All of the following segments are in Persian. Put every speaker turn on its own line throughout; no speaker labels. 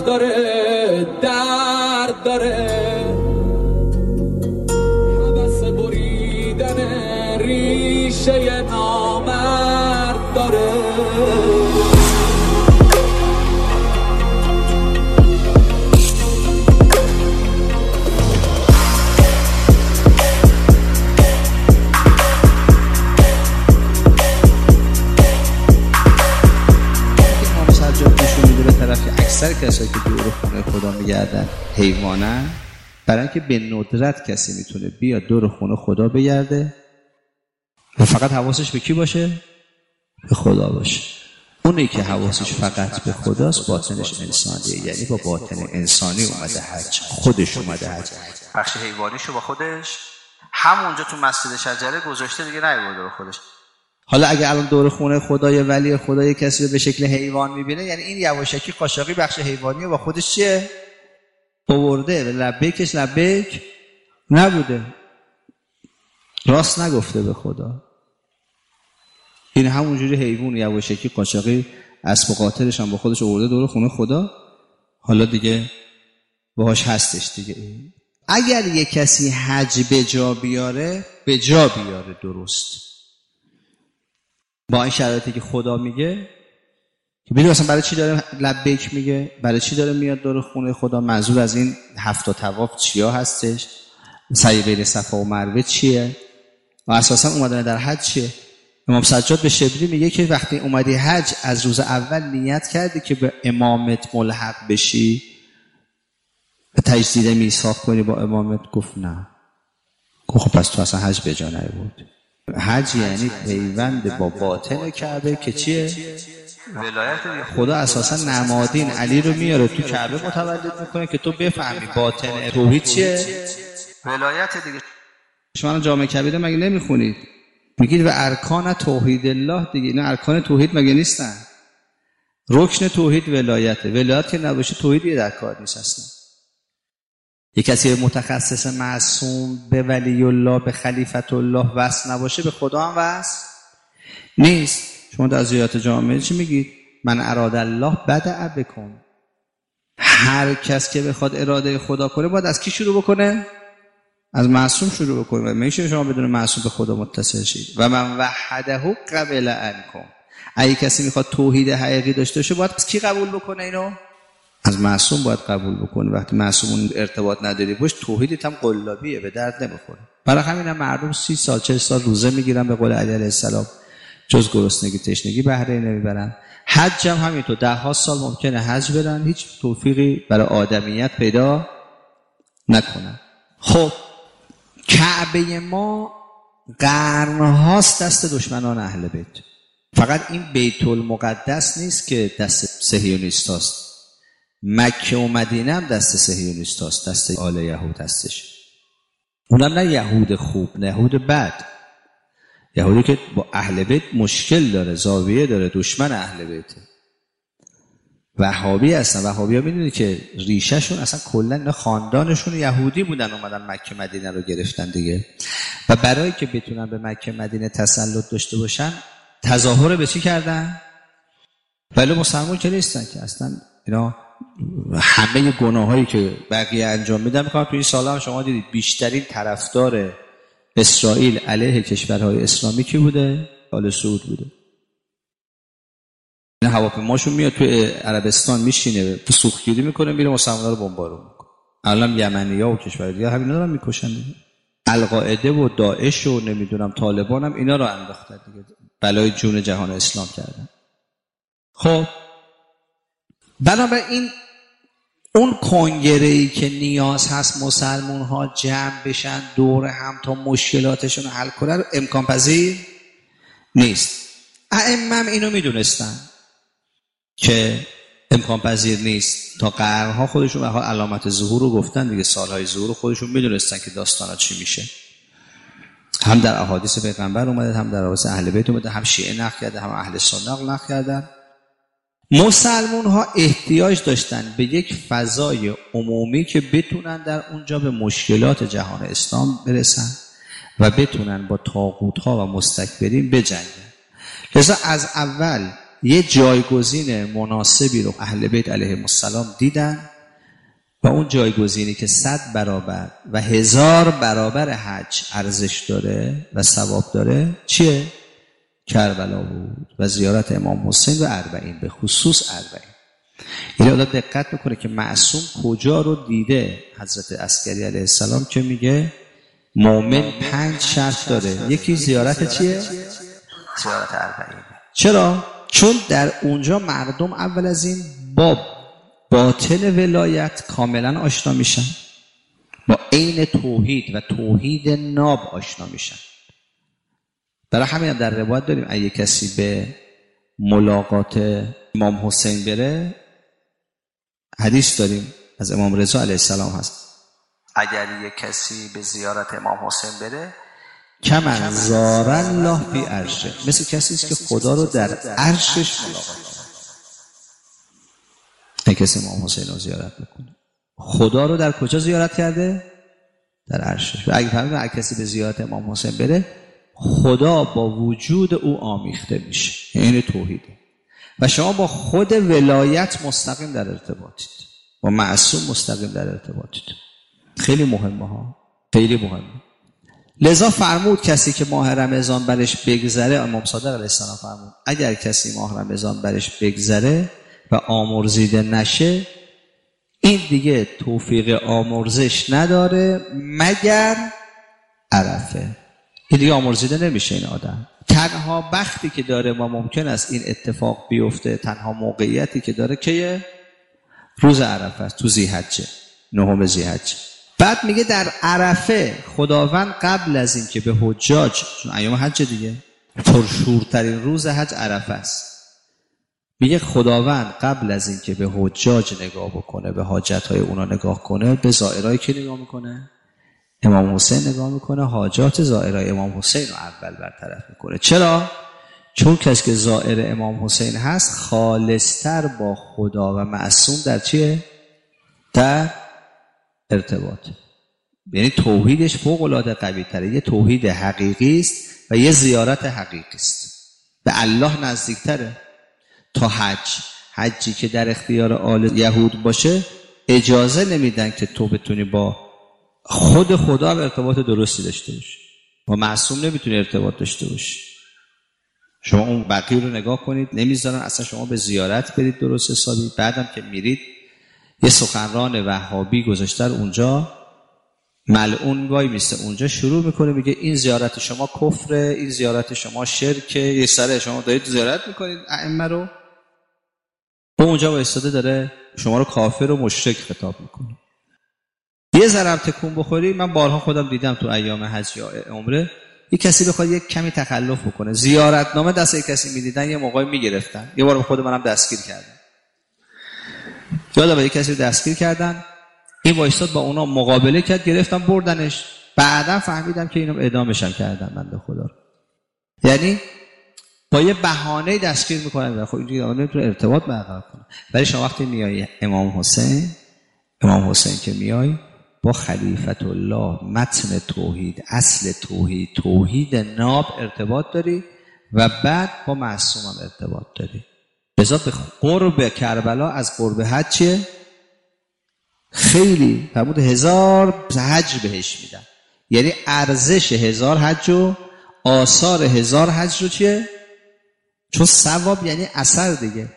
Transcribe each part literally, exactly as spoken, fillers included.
داره، درد داره، حوث بریدن ریشه نامرد داره.
اکثر کسایی که دور خونه خدا میگردن حیوانن، برای اینکه به ندرت کسی میتونه بیاد دور خونه خدا بگرده و فقط حواسش به کی باشه؟ به خدا باشه. اونی که حواسش فقط به خداست باطنش انسانیه، یعنی با باطن انسانی اومده حج، خودش اومده حج، بخش حیوانیشو با خودش همونجا تو مسجد شجره گذاشته، دیگه نیورده دور خودش. حالا اگه الان دور خونه خدای ولی خدای کسی رو به شکل حیوان میبینه، یعنی این یواشکی قاشقی بخش حیوانی با خودش چیه؟ آورده. به لبیکش لبیک نبوده، راست نگفته به خدا. این همونجوری حیوان یواشکی قاشقی اسب و قاطرش هم با خودش آورده دور خونه خدا، حالا دیگه باهاش هستش دیگه. اگر یه کسی حج به جا بیاره، به جا بیاره درست با این شرایطی که خدا میگه، که ببین مثلا برای چی داره لبیک میگه، برای چی داره میاد دور خونه خدا، منظور از این هفت تا طواف چیا هستش، سعی بین صفا و مروه چیه و اساسا اومدن در حج چیه. امام سجاد به شبلی میگه که وقتی اومدی حج از روز اول نیت کردی که به امامت ملحق بشی، تجدید میثاق کنی با امامت؟ گفت نه. گفت خب پس تو اصلا حج به جا نیاوردی. حج یعنی پیوند با باطن کعبه که چیه؟ ولایت خدا. اساسا نمادین علی رو میاره تو کعبه متولد میکنه که تو بفهمی باطن توحید چیه؟ ولایت دیگه. شما جامعه کبیره مگه نمیخونید؟ میگید و ارکان توحید الله دیگه. اینا ارکان توحید مگه نیستن؟ رکن توحید ولایته. ولایت که نباشه توحیدی در کار نیست اصلا. یک کسی متخصص معصوم به ولی الله به خلیفت الله وصل نباشه، به خدا هم وصل نیست. شما در زیارت جامعه چی میگید؟ من اراد الله بدع بکن. هر کس که بخواد اراده خدا کنه باید از کی شروع بکنه؟ از معصوم شروع بکنه. و میشه شما بدون معصوم به خدا متصل شید. و من وحده قبل عنکم. اگه کسی میخواد توحید حقیقی داشته باشه باید از کی قبول بکنه اینو؟ از معصوم باید قبول بکنه. وقتی معصوم اون ارتباط نداری باش، توحیدت هم قلابیه، به درد نمیخوره. برای همین هم مردم سی سال چهل سال روزه میگیرن به قول علی علیه السلام، جز گرسنگی تشنگی بهره نمیبرن. حج هم همینطور، ده ها سال ممکنه حج برن، هیچ توفیقی برای آدمیت پیدا نکنن. خب کعبه ما قرنهاست دست دشمنان اهل بیت. فقط این بیت المقدس نیست که دست صهیونیستاست، مکه و مدینه هم دست صهیونیستاست، دست آل یهود هستش. اونم نه یهود خوب، نه یهود بد، یهودی که با اهل بیت مشکل داره، زاویه داره، دشمن اهل بیته. وهابی هستن. وهابی ها میدونی که ریشه شون اصلا کلا خاندانشون یهودی بودن، اومدن مکه مدینه رو گرفتن دیگه. و برای که بتونن به مکه مدینه تسلط داشته باشن تظاهر به چی کردن؟ ولی مسلمان که نیستن که اصلا. اینا همه گناهایی که بقیه انجام میدن میکنن. تو این سالا هم شما دیدید بیشترین طرفدار اسرائیل علیه کشورهای اسلامی کی بوده؟ آل سعود بوده. این هواپیماشون میاد توی عربستان میشینه، سوختگیری میکنه، میره مسلمان‌ها رو بمبارون میکنه. الان یمنی‌ها و کشورهای دیگه همینا رو میکشن دیگه. القاعده و داعش و نمیدونم طالبان هم اینا رو انداختن دیگه، بلای جون جهان اسلام کردن. خب بنابراین اون کنگره‌ای که نیاز هست مسلمان ها جمع بشن دور هم تا مشکلاتشون رو حل کنن امکان پذیر نیست. ائمه هم اینو میدونستن که امکان پذیر نیست. تا قرنها خودشون علامت ظهور رو گفتن دیگه، سالهای ظهور خودشون میدونستن که داستانا چی میشه. هم در احادیث پیغمبر اومده، هم در احادیث اهل بیت اومده، هم شیعه نقل کرده، هم اهل سنت نقل کردن. مسلمان ها احتیاج داشتن به یک فضای عمومی که بتونن در اونجا به مشکلات جهان اسلام برسن و بتونن با طاغوت ها و مستکبرین بجنگن. لذا از اول یه جایگزین مناسبی رو اهل بیت علیهم السلام دیدن و اون جایگزینی که صد برابر و هزار برابر حج ارزش داره و ثواب داره چیه؟ کربلا بود و زیارت امام حسین و اربعین، به خصوص اربعین. یعنی آدم دقت میکنه که معصوم کجا رو دیده. حضرت عسکری علیه السلام که میگه مومن پنج شرط داره، یکی زیارت چیه؟ زیارت اربعین. چرا؟ چون در اونجا مردم اول از این با باطن ولایت کاملا آشنا میشن، با عین توحید و توحید ناب آشنا میشن. برای همین در روایت داریم اگه کسی به ملاقات امام حسین بره، حدیث داریم از امام رضا علیه السلام هست، اگر یک کسی به زیارت امام حسین بره کمن زار الله فی عرشه، مثل کسی است که خدا رو در عرشش ملاقات کنه. این کسی امام حسین رو زیارت میکنه، خدا رو در کجا زیارت کرده؟ در عرشش. و اگه فهمید اگه کسی به زیارت امام حسین بره خدا با وجود او آمیخته میشه، یعنی توحیده. و شما با خود ولایت مستقیم در ارتباطید، با معصوم مستقیم در ارتباطید. خیلی مهمه ها، خیلی مهمه. لذا فرمود کسی که ماه رمضان برش بگذره، امام صادق علیه السلام فرمود اگر کسی ماه رمضان برش بگذره و آمرزیده نشه، این دیگه توفیق آمرزش نداره مگر عرفه. این دیگه آمرزیده نمیشه این آدم. تنها بختی که داره و ممکن است این اتفاق بیفته، تنها موقعیتی که داره که روز عرفه است، تو ذی‌حجه، نهم ذی‌حجه. بعد میگه در عرفه خداوند قبل از این که به حجاج، چون ایام حج دیگه پرشورترین روز حج عرفه است، میگه خداوند قبل از این که به حجاج نگاه بکنه، به حاجتهای اونا نگاه کنه، به زائرای که نگاه میکنه؟ امام حسین نگاه میکنه، حاجات زائرای امام حسین رو اول برطرف میکنه. چرا؟ چون کسی که زائر امام حسین هست خالصتر با خدا و معصوم در چیه؟ در ارتباط. یعنی توحیدش فوق العاده قوی تره، یه توحید حقیقی است و یه زیارت حقیقی است، به الله نزدیکتره تا حج. حجی که در اختیار آل یهود باشه اجازه نمیدن که تو بتونی با خود خدا ارتباط درستی داشته باشی، با معصوم نمیتونی ارتباط داشته باشی. شما اون بقیه رو نگاه کنید، نمیذارن اصلا شما به زیارت برید درست حسابی. بعدم که میرید یه سخنران وهابی گذاشته اونجا، ملعون وای میسته اونجا، شروع میکنه میگه این زیارت شما کفره، این زیارت شما شرکه، یه سره شما دارید زیارت میکنید ائمه رو. اونجا وایساده داره شما رو کافر و مشرک خطاب میکنه. یه ذره تکون بخوری، من بارها خودم دیدم تو ایام حج یا عمره، یه کسی بخواد یک کمی تخلف بکنه، زیارتنامه دست یک کسی میدیدن، یه موقعی میگرفتن. یه بار به خود منم دستگیر کردن، یادم یک کسی رو دستگیر کردن، این وایستاد با اونا مقابله کرد، گرفتن بردنش. بعدا فهمیدم که اینو اعدامش هم کردن بنده خدا رو. یعنی با یه بهانه دستگیر میکنن. خب اینجوری آدم نمیتونه ارتباط برقرار کنه. ولی شما وقتی میای امام حسین، امام حسین که میای با خلیفت الله، متن توحید، اصل توحید، توحید ناب ارتباط داری و بعد با معصوم هم ارتباط داری. لذا به قرب کربلا از قرب حج چیه؟ خیلی فرمود هزار حج بهش میدن. یعنی ارزش هزار حج و آثار هزار حج رو چیه؟ چون ثواب یعنی اثر دیگه،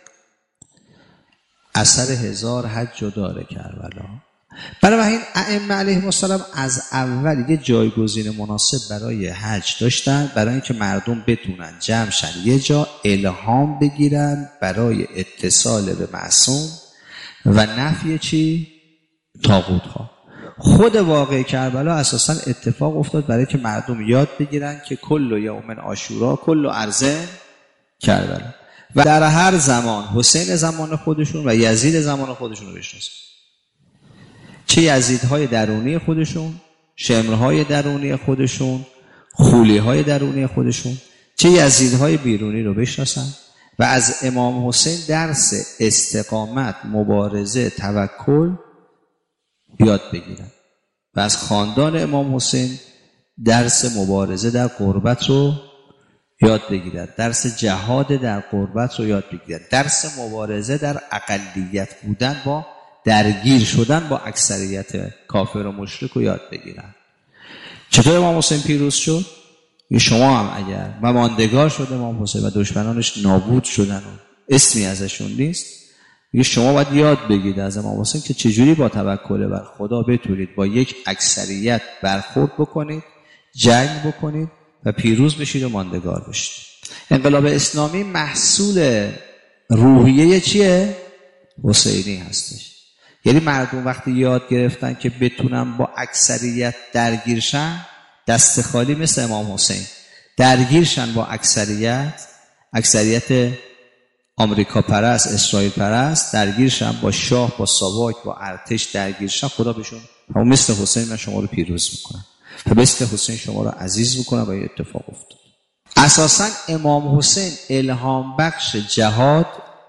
اثر هزار حج رو داره کربلا. برای این ائمه علیهم السلام از اول یه جایگزین مناسب برای حج داشتن، برای اینکه مردم بتونن جمع شن یه جا، الهام بگیرن برای اتصال به معصوم و نفی چی؟ طاغوت ها. خود واقع کربلا اساسا اتفاق افتاد برای که مردم یاد بگیرن که کل یوم عاشورا کل ارزه کربلا، و در هر زمان حسین زمان خودشون و یزید زمان خودشون رو بشناسن. چه یزیدهای درونی خودشون، شمرهای درونی خودشون، خولیهای درونی خودشون، چه یزیدهای بیرونی رو بشناسن و از امام حسین درس استقامت، مبارزه، توکل یاد بگیرن و از خاندان امام حسین درس مبارزه در قربت رو یاد بگیرد، درس جهاد در قربت رو یاد بگیرد، درس مبارزه در اقلیت بودن با درگیر شدن با اکثریت کافر و مشرک رو یاد بگیرن. چطور امام حسین پیروز شد؟ شما هم اگر و ماندگار شده امام حسین و دشمنانش نابود شدن و اسمی ازشون نیست، میگه شما باید یاد بگیرید از امام حسین که چجوری با توکل بر خدا بتونید با یک اکثریت برخورد بکنید، جنگ بکنید و پیروز بشید و ماندگار بشید. انقلاب اسلامی محصول روحیه چیه؟ حسینی هستش. یعنی مردم وقتی یاد گرفتن که بتونن با اکثریت درگیرشن، دست خالی مثل امام حسین درگیرشن با اکثریت، اکثریت آمریکا پرست، اسرائیل پرست، درگیرشن با شاه، با ساواک، با ارتش درگیرشن، خدا بهشون همون مثل حسین من شما رو پیروز میکنم و مثل حسین شما رو عزیز میکنم و این اتفاق افتاد. اساساً امام حسین الهام بخش جهاد،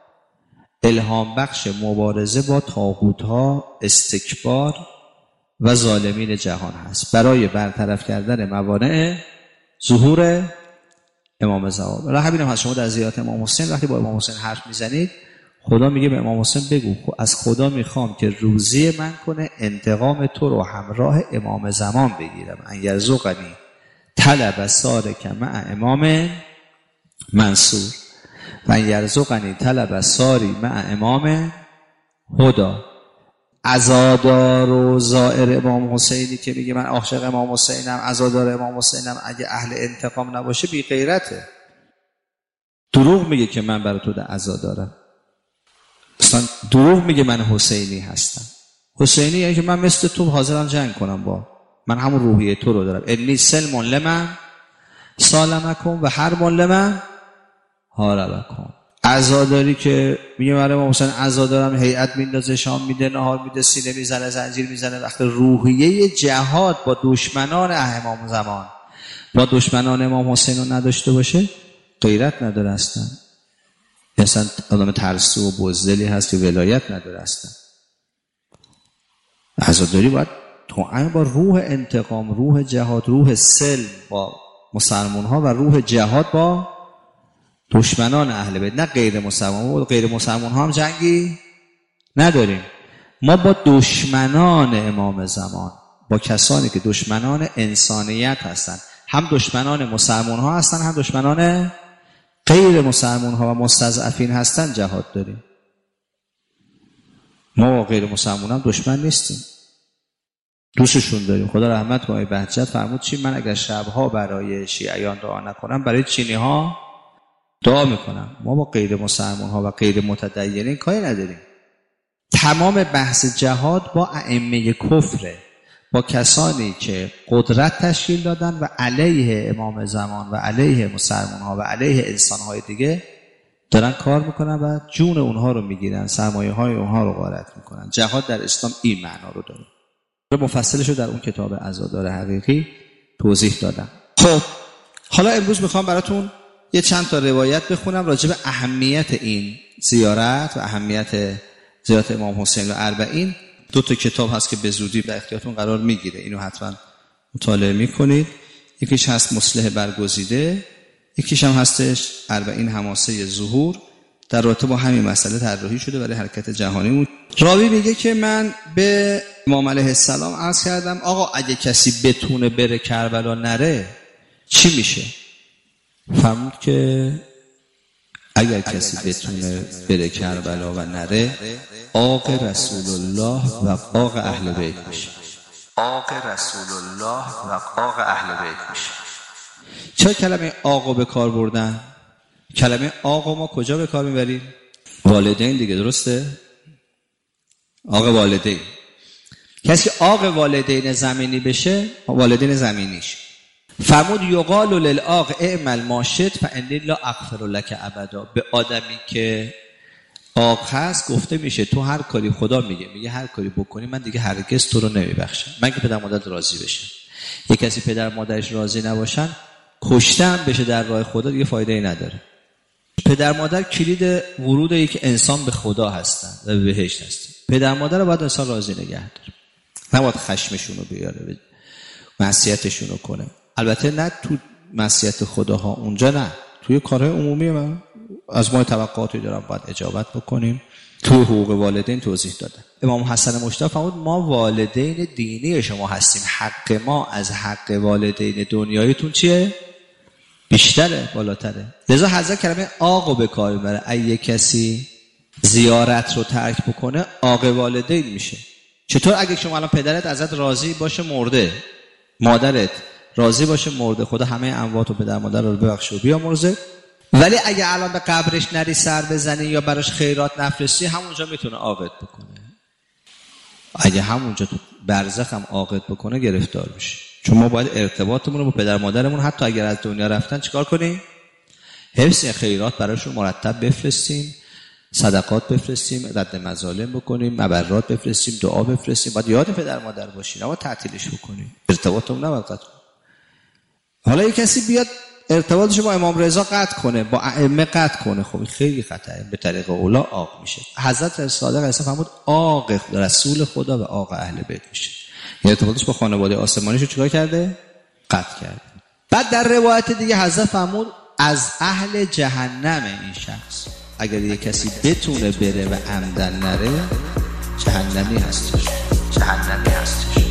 الهام بخش مبارزه با طاغوت‌ها، استکبار و ظالمین جهان هست برای برطرف کردن موانع ظهور امام زمان. برای همین هم هست شما در زیارت امام حسین وقتی با امام حسین حرف میزنید، خدا میگه به امام حسین بگو از خدا میخوام که روزی من کنه انتقام تو رو همراه امام زمان بگیرم، ان یرزقنی طلب سارک مع امام منصور و ان یرزقنی طلب ساری مع امام هدا. عزادار و زائر امام حسینی که میگه من عاشق امام حسینم، عزادار امام حسینم، اگه اهل انتقام نباشه بی غیرته. دروغ میگه که من برای تو عزادارم، اصلا دروغ میگه من حسینی هستم. حسینی یعنی که من مثل تو حاضرم جنگ کنم، با من همون روحیه تو رو دارم. انی سلم لمن سالمکم و حرب لمن حاربکم. عزاداری که میگه من امام حسین عزادارم، هیئت میندازه، شام میده، نهار میده، سینه میزنه، زنجیر میزنه. وقتی روحیه جهاد با دشمنان امام زمان، با دشمنان امام حسین رو نداشته باشه، غیرت نداره اصلا. اصلا آدم ترسو و بزدلی هست که ولایت نداره اصلا. عزاداری باید توأم با روح انتقام، روح جهاد، روح سلم با مسلمان ها و روح جهاد با دشمنان اهل بیت، نه غیر مسلمان. ما غیر مسلمان ها هم جنگی نداریم. ما با دشمنان امام زمان، با کسانی که دشمنان انسانیت هستن، هم دشمنان مسلمان ها هستن هم دشمنان غیر مسلمان ها و مستضعفین هستن جهاد داریم. ما با غیر مسلمان هم دشمن نیستیم، دوستشون داریم. خدا رحمت کنه بهجت فرمود چی؟ من اگر شبها برای شیعیان دعا نکنم برای چینی ها دعا میکنم. ما با غیر مسلمان ها و غیر متدینین کاری نداریم. تمام بحث جهاد با ائمه کفره، با کسانی که قدرت تشکیل دادن و علیه امام زمان و علیه مسلمان ها و علیه انسان های دیگه دارن کار میکنن و جون اونها رو میگیرن، سرمایه های اونها رو غارت میکنن. جهاد در اسلام این معنا رو داره. مفصلش رو در اون کتاب عزادار حقیقی توضیح دادم. خب حالا امروز میخوام براتون یه چند تا روایت بخونم راجع به اهمیت این زیارت و اهمیت زیارت امام حسین و اربعین. دو تا کتاب هست که به زودی در اختیارتون قرار میگیره، اینو حتما مطالعه میکنید. یکیش هست مصلح برگزیده، یکیش هم هستش اربعین حماسه ظهور. در رابطه با همین مسئله طراحی شده برای حرکت جهانی. راوی میگه که من به امام علیه السلام عرض کردم آقا اگه کسی بتونه بره کربلا نره چی میشه؟ فرمود که اگر کسی بتونه بره کربلا و نره آق رسول الله و آق اهل بیت میشه. آق رسول الله و آق اهل بیت میشه. چرا کلمه آقو به کار بردن؟ کلمه آقا ما کجا به کار میبریم؟ والدین دیگه، درسته؟ آقا والدین. کسی آقا والدین زمینی بشه والدین زمینیش. فرمود یقال للآق اعمل ما شئت فانی لا اغفر لك ابدا. به آدمی که آق هست گفته میشه تو هر کاری، خدا میگه میگه هر کاری بکنی من دیگه هرگز تو رو نمیبخشم، من که پدر مادر راضی بشن. یک کسی پدر مادرش راضی نباشن کشتم بشه در راه خدا دیگه فایده ای نداره. پدر مادر کلید ورود یک انسان به خدا هستن و به بهشت هستن. پدر مادر رو باید انسان راضی نگه داره، نباید خشمشون رو بیاره، معصیتشون رو کنه. البته نه تو معصیت خداها، اونجا نه، توی کارهای عمومی من از ما توقعاتی دارم باید اجابت بکنیم. توی حقوق والدین توضیح دادم. امام حسن مجتبی فرمود ما والدین دینی شما هستیم، حق ما از حق والدین دنیاییتون چیه؟ بیشتره، بالاتره. لذا حضرت کلمه آقا به کار میبره. اگه کسی زیارت رو ترک بکنه آقا والدین میشه. چطور اگه شما الان پدرت ازت راضی باشه مرده، مادرت راضی باشه مرده، خدا همه اموات و پدر مادر رو ببخشه و بیامرزه، ولی اگه الان به قبرش نری سر بزنی یا براش خیرات نفرستی همونجا میتونه عاقد بکنه. اگه همونجا تو برزخ هم عاقد بکنه گرفتار میشه. چون ما باید ارتباطمون رو با پدر مادرمون حتی اگر از دنیا رفتن چیکار کنیم؟ حفظ خیرات براشون مرتب بفرستیم، صدقات بفرستیم، رد مظالم بکنیم، مبرات بفرستیم، دعا بفرستیم. باید یاد پدر مادر باشیم، اما تعطیلش بکنیم. ارتباطمون نباید قطع کنیم. حالا یک کسی بیاد ارتباطش با امام رضا قطع کنه، با ائمه قطع کنه، خب خیلی خطره، به طریق اولا عاق میشه. حضرت صادق علیه السلام فرمود عاق رسول خدا و عاق اهل بیت میشه. یعنی ارتباطش با خانواده آسمانیشو چیکار کرده؟ قطع کرده. بعد در روایت دیگه حضرت فرمود از اهل جهنم این شخص. اگر یک کسی بتونه بره و عمدن نره جهنمی هستش، جهنمی هستش.